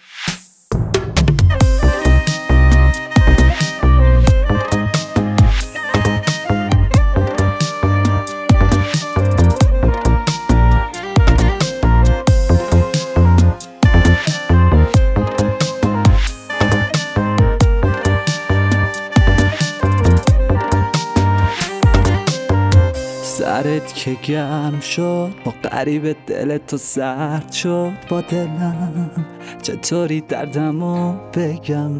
سرت که گرم شد با غریب دلت تو سرد شد با دلم چطوری دردمو بگم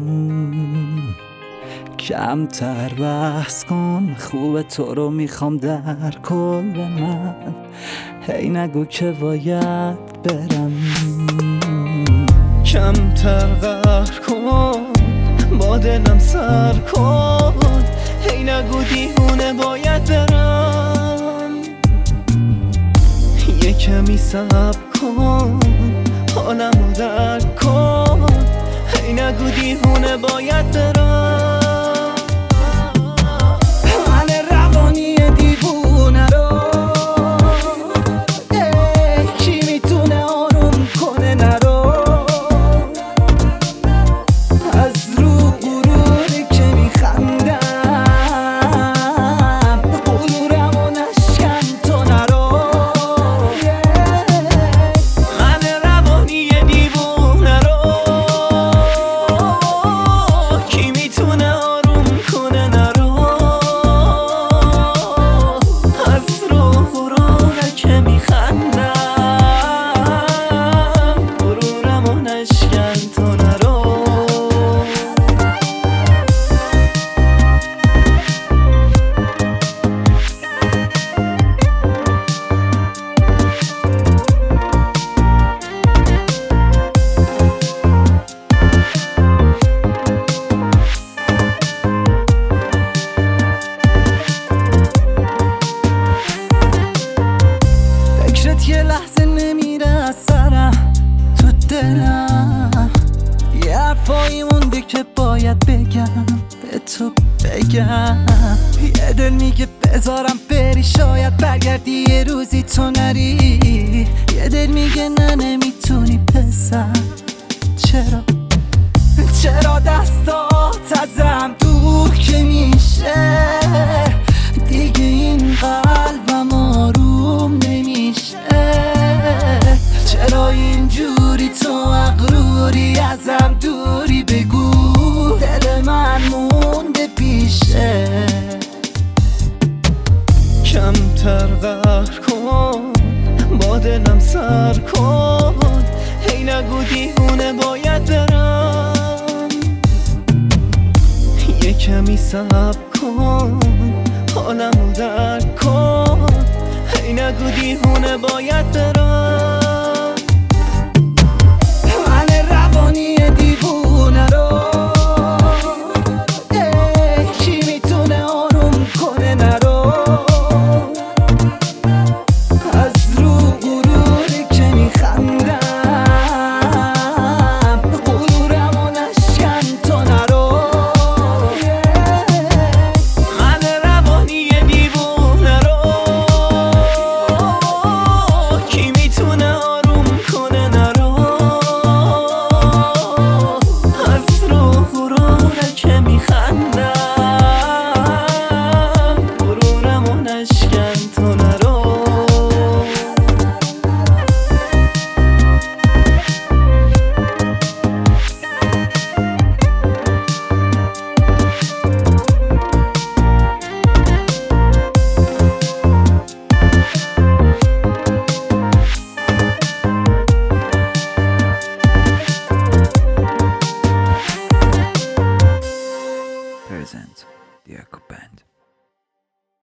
کمتر بحث کن خوب تو رو میخوام در کل من هی نگو که باید برم کمتر قهر کن با دلم سر کن هی نگو دیوونه باید برم یه کمی صبر کن حالمو درک کن هی نگو دیوونه باید برم من روانی دیوونه رو کی میتونه آروم کنه نرو از رو غروری که میخندم غرورمو نشکن تو نرو یه لحظه نمیره از سرم تو دلم یه حرفایی مونده که باید بگم به تو بگم یه دل میگه بذارم بری شاید برگردی یه روزی تو نری یه دل میگه نه نمیتونی پسر چرا دستات ازم دور که میشه دیگه این قلبم آروم نمیشه چرا اینجوری تو مغروری ازم دوری بگو دل من مونده پیشه کمتر قهر کن با دلم سر کن هی نگو دیوونه باید برم یه کمی صبر کن حالمو درک کن هی نگو دیوونه باید برم